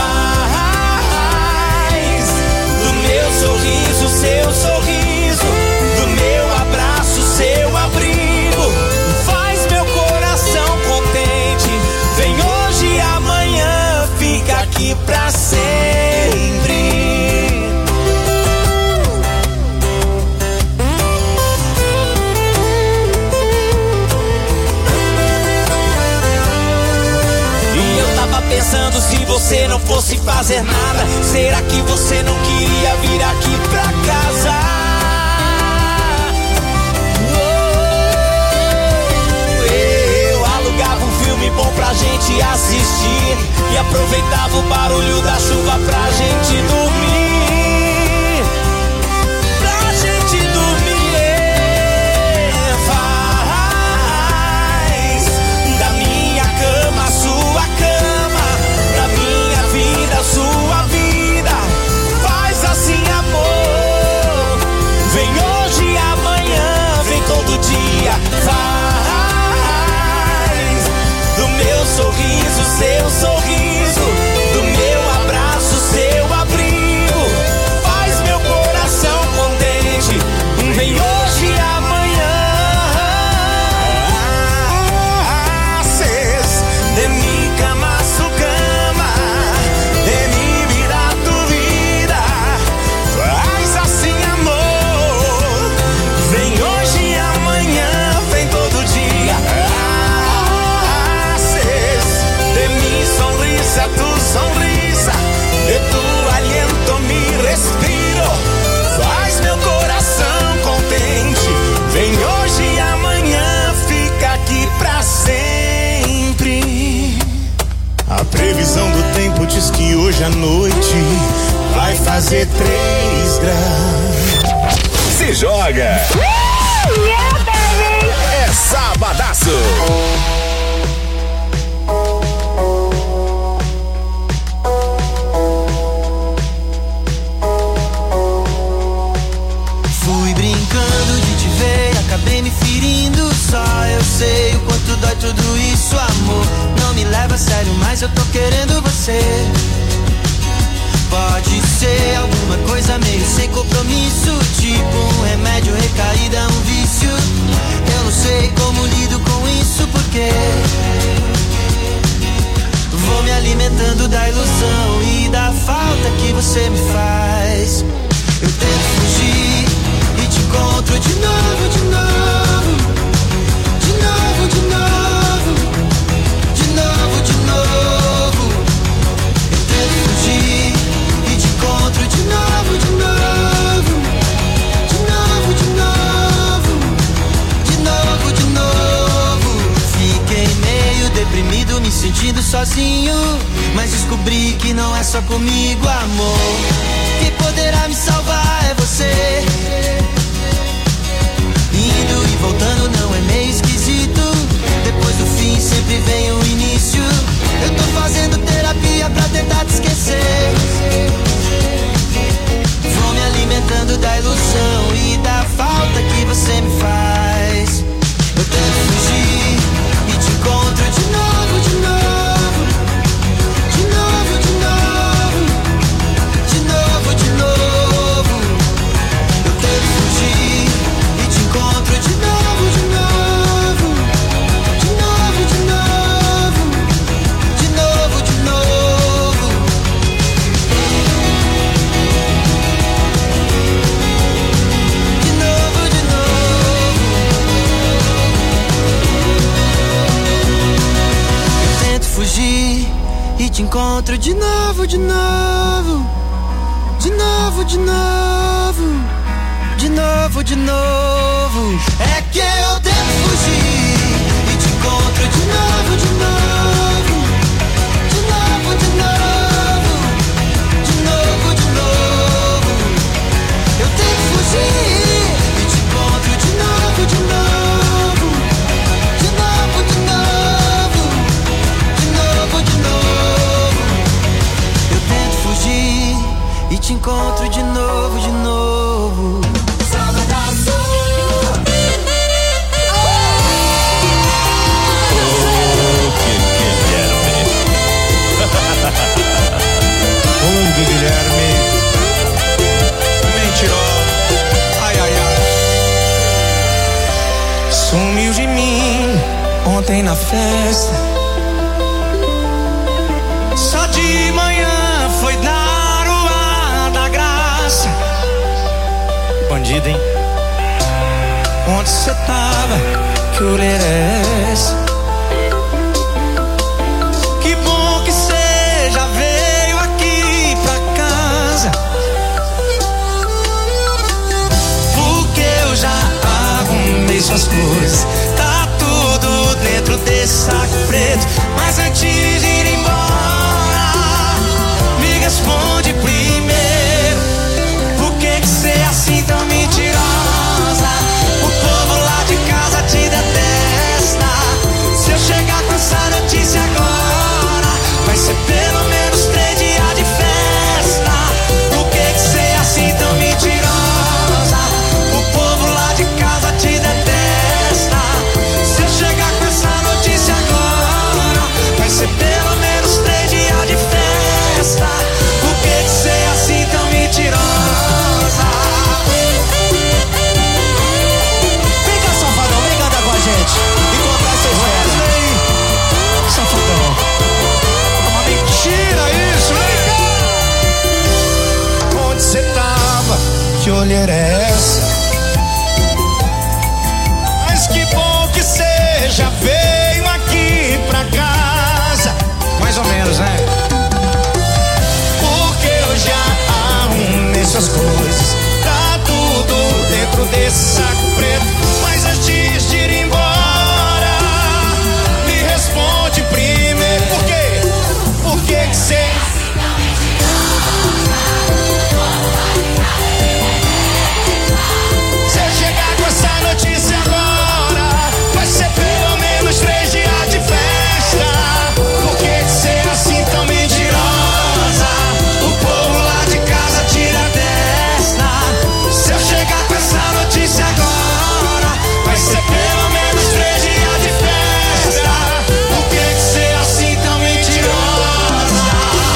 Faz do meu sorriso seu sorriso, do meu abraço seu abrigo. Faz meu coração contente. Vem hoje e amanhã, fica aqui pra sempre. E eu tava pensando, se você não fosse fazer nada, será que você não queria vir aqui pra casa? Oh, eu alugava um filme bom pra gente assistir e aproveitava o barulho da chuva pra gente dormir. Pra gente dormir. Faz da minha cama a sua cama, da minha vida a sua vida. Faz assim, amor. Vem hoje e amanhã, vem todo dia. Faz do meu sorriso seu sorriso, do meu abraço seu abrigo. Faz meu coração contente. Vem hoje e amanhã. Haces de mi cama su cama, de mi vida tu vida. Faz assim, amor. Vem hoje e amanhã, vem todo dia. Haces de mi sonrisa tu sonrisa, de tu aliento mi respiro. Faz meu coração contente. Vem hoje e amanhã, fica aqui pra sempre. A previsão do tempo diz que hoje à noite vai fazer três graus. Se joga! É sabadaço! Fui brincando de te ver, acabei me ferindo. Só eu sei o quanto dói tudo isso, amor. Não me leva a sério, mas eu tô querendo você. Pode ser alguma coisa meio sem compromisso, tipo um remédio, recaída, um vício. Eu não sei como lido com isso, porque vou me alimentando da ilusão e da falta que você me faz. Eu tento fugir e te encontro de novo, de novo, de novo, de novo, de novo, de novo. Eu tento fugir e te encontro de novo, de novo, de novo, de novo, de novo, de novo. Fiquei meio deprimido, me sentindo sozinho, mas descobri que não é só comigo, amor. Quem poderá me salvar é você. sempre vem o início. Eu tô fazendo terapia pra tentar te esquecer. Vou me alimentando da ilusão e da falta que você me faz. Eu tento fugir e te encontro de novo, de novo. De novo, de novo. De novo, de novo. Eu tento fugir e te encontro de novo, de novo. De novo, de novo. De novo, de novo. De novo, de novo. Eu tento fugir e te encontro de novo, de novo. De novo, de novo. De novo, de novo. É que eu tento fugir e te encontro de novo, de novo. De novo, de novo. De novo, de novo. Eu tento fugir e te encontro de novo, de novo. De novo, de novo. De novo, de novo. Eu tento fugir e te encontro de novo, de novo. Ô, Guilherme, mentiroso, ai, ai, ai. Sumiu de mim ontem na festa. Só de manhã foi dar o ar da graça. Bandido, hein? Onde cê tava? Que orelha é essa? Que bom que cê já veio aqui pra casa, porque eu já arrumei suas coisas. Tá tudo dentro desse saco preto. Mas antes de ir embora, me responde primeiro: por que que cê é assim tão mentirosa? O povo lá de casa te detesta. Se eu chegar com essa notícia agora, vai ser pelo menos três dias de festa. Por que que cê é assim tão mentirosa? O povo lá de casa te detesta. Se eu chegar com essa notícia agora, vai ser pelo menos três dias de festa. Por que que cê é assim tão mentirosa? Vem cá, safadão, vem cantar com a gente e contar essa história. Safadão, é uma mentira isso, vem cá. Onde cê tava? Que olheira é essa? Mas que bom que cê já veio aqui pra casa. Mais ou menos, né? Porque eu já arrumei suas coisas. Tá tudo dentro desse saco preto. Mas antes de ir embora, me responde primeiro: por quê? Por que que cê... Se eu chegar com essa notícia agora, vai ser pelo menos três dias de festa. Por que que cê é assim tão mentirosa? O povo lá de casa tira a testa. Se eu chegar com essa notícia agora, vai ser pelo menos três dias de festa. Por que que cê é assim tão mentirosa?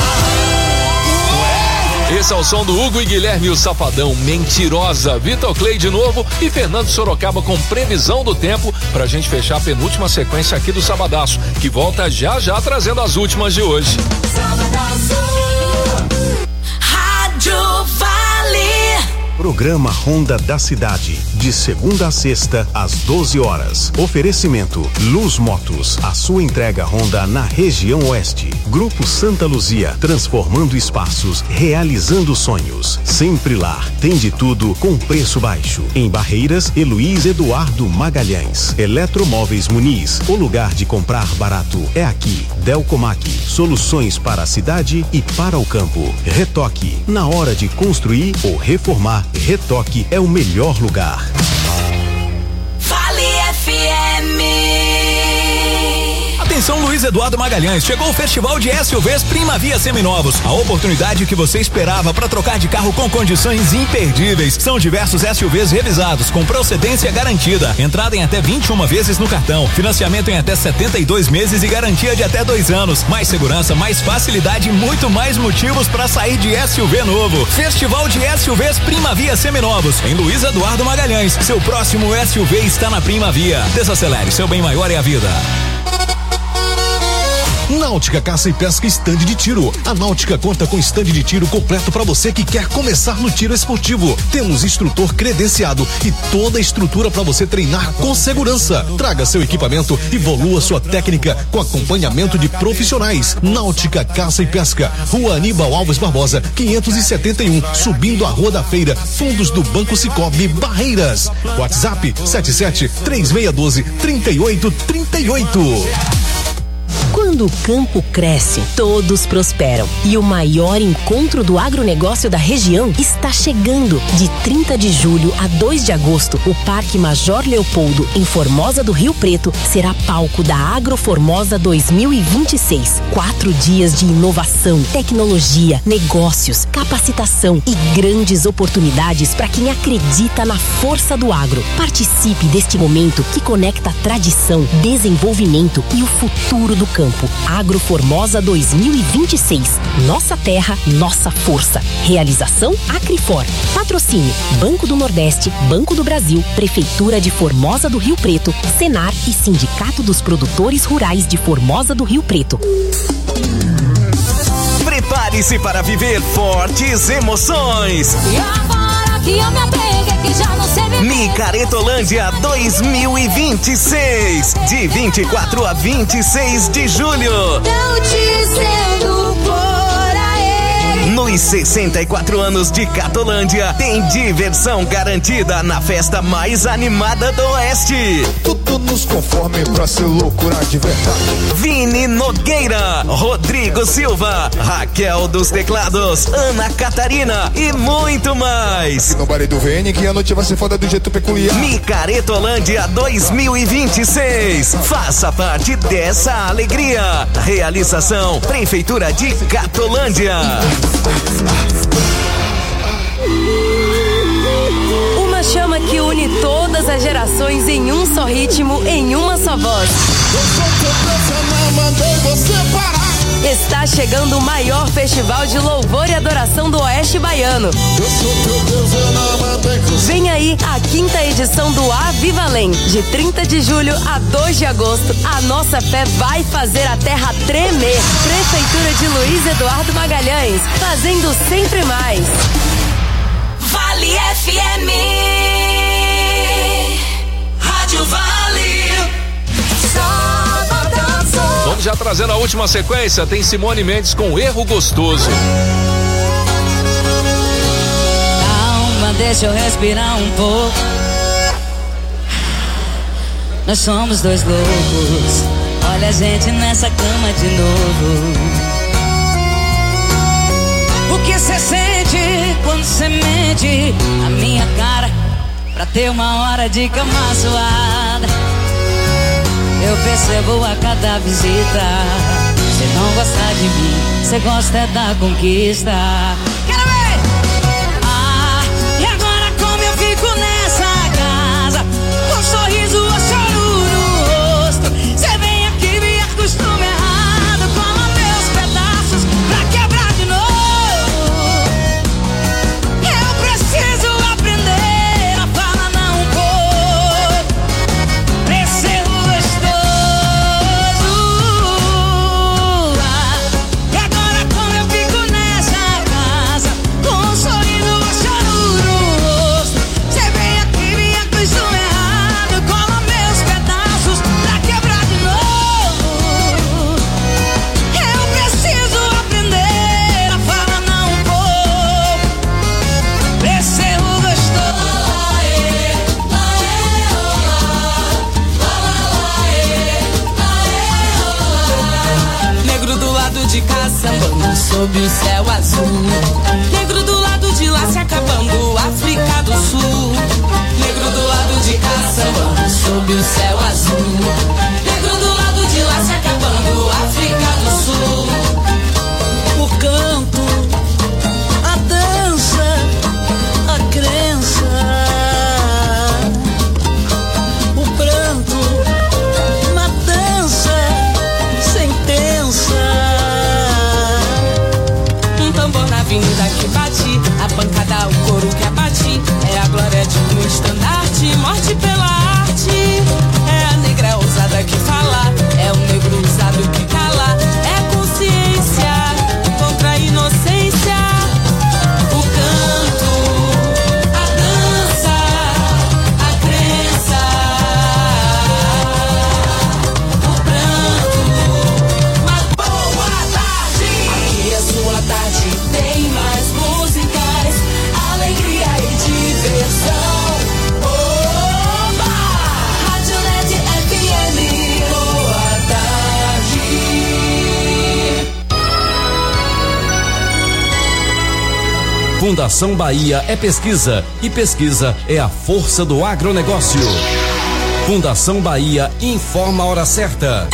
Esse é o som do Hugo e Guilherme, o Safadão, Mentirosa. Vitor Clay de novo e Fernando Sorocaba com previsão do tempo pra gente fechar a penúltima sequência aqui do Sabadaço, que volta já já trazendo as últimas de hoje. Rádio Vale. Programa Ronda da Cidade, de segunda a sexta, às doze horas. Oferecimento Luz Motos, a sua entrega Honda na região oeste. Grupo Santa Luzia, transformando espaços, realizando sonhos. Sempre lá, tem de tudo com preço baixo. Em Barreiras, Heloís Eduardo Magalhães. Eletromóveis Muniz, o lugar de comprar barato é aqui. Delcomac, soluções para a cidade e para o campo. Retoque, na hora de construir ou reformar, Retoque é o melhor lugar. Vale F M. Em São Luís Eduardo Magalhães, chegou o Festival de S U Vs Primavia Seminovos. A oportunidade que você esperava para trocar de carro com condições imperdíveis. São diversos S U Vs revisados, com procedência garantida. Entrada em até vinte e uma vezes no cartão. Financiamento em até setenta e dois meses e garantia de até dois anos. Mais segurança, mais facilidade e muito mais motivos para sair de S U V novo. Festival de S U Vs Primavia Seminovos, em Luís Eduardo Magalhães. Seu próximo S U V está na Primavia. Desacelere, seu bem maior é a vida. Náutica Caça e Pesca Estande de Tiro. A Náutica conta com estande de tiro completo para você que quer começar no tiro esportivo. Temos instrutor credenciado e toda a estrutura para você treinar com segurança. Traga seu equipamento e evolua sua técnica com acompanhamento de profissionais. Náutica Caça e Pesca, Rua Aníbal Alves Barbosa, quinhentos e setenta e um, subindo a Rua da Feira, fundos do Banco Cicobi Barreiras. WhatsApp sete sete três seis um dois três oito três oito. Quando o campo cresce, todos prosperam. E o maior encontro do agronegócio da região está chegando. De trinta de julho a dois de agosto, o Parque Major Leopoldo, em Formosa do Rio Preto, será palco da Agroformosa dois mil e vinte e seis. Quatro dias de inovação, tecnologia, negócios, capacitação e grandes oportunidades para quem acredita na força do agro. Participe deste momento que conecta tradição, desenvolvimento e o futuro do campo. Agroformosa dois mil e vinte e seis. Nossa terra, nossa força. Realização Acrifor. Patrocínio Banco do Nordeste, Banco do Brasil, Prefeitura de Formosa do Rio Preto, Senar e Sindicato dos Produtores Rurais de Formosa do Rio Preto. Prepare-se para viver fortes emoções. E agora que eu me apeguei, que já não sei viver. Micaretolândia dois mil e vinte e seis, de vinte e quatro a vinte e seis de julho. Tão dizendo por aí. Nos sessenta e quatro anos de Catolândia, tem diversão garantida na festa mais animada do Oeste. Tudo nos conforme pra ser loucura de verdade. Vini Nogueira, Rodrigo Silva, Raquel dos Teclados, Ana Catarina e muito mais. Aqui no Bar do Vene que a noite vai ser foda do jeito peculiar. Micaretolândia dois mil e vinte e seis. Faça parte dessa alegria. Realização Prefeitura de Catolândia. Uma chama que une todas as gerações em um só ritmo, em uma só voz. Eu sou teu Deus, eu não mandei você parar. Está chegando o maior festival de louvor e adoração do Oeste Baiano. Eu sou teu Deus, eu não mandei você. Vem aí a quinta edição do Avivalém, de trinta de julho a dois de agosto. A nossa fé vai fazer a terra tremer. Prefeitura de Luís Eduardo Magalhães, fazendo sempre mais. Vale F M. Rádio Vale. Vamos já trazendo a última sequência. Tem Simone Mendes com Erro Gostoso. Calma, deixa eu respirar um pouco. Nós somos dois loucos. Olha a gente nessa cama de novo. O que cê sente quando cê mente na minha cara pra ter uma hora de cama suada? Eu percebo a cada visita. Cê não gosta de mim, cê gosta é da conquista. Quero ver! Ah, e agora como eu fico nessa casa, com um sorriso ou choro no rosto? Cê vem aqui, me acostuma errado, cola meus pedaços pra quebrar de novo. Eu preciso aprender a falar não um pouco. Preciso sob o céu azul. Negro do lado de lá se acabando, África do Sul. Negro do lado de cá sambando, sob o céu azul. Negro do lado de lá se acabando. Fundação Bahia é pesquisa e pesquisa é a força do agronegócio. Fundação Bahia informa a hora certa.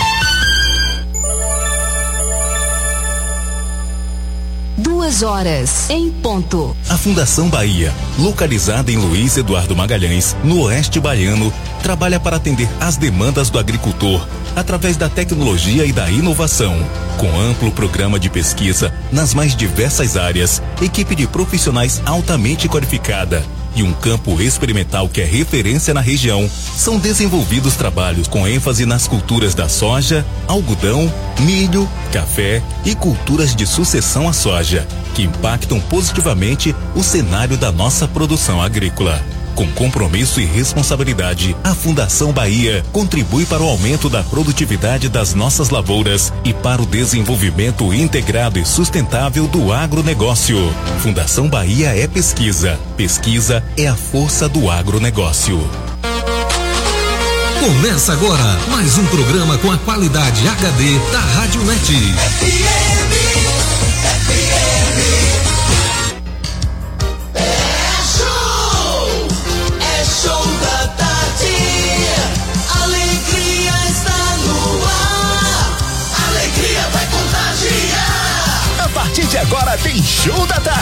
Duas horas em ponto. A Fundação Bahia, localizada em Luiz Eduardo Magalhães, no oeste baiano, trabalha para atender às demandas do agricultor através da tecnologia e da inovação. Com amplo programa de pesquisa nas mais diversas áreas, equipe de profissionais altamente qualificada e um campo experimental que é referência na região, são desenvolvidos trabalhos com ênfase nas culturas da soja, algodão, milho, café e culturas de sucessão à soja, que impactam positivamente o cenário da nossa produção agrícola. Com compromisso e responsabilidade, a Fundação Bahia contribui para o aumento da produtividade das nossas lavouras e para o desenvolvimento integrado e sustentável do agronegócio. Fundação Bahia é pesquisa. Pesquisa é a força do agronegócio. Começa agora mais um programa com a qualidade H D da Rádio Net.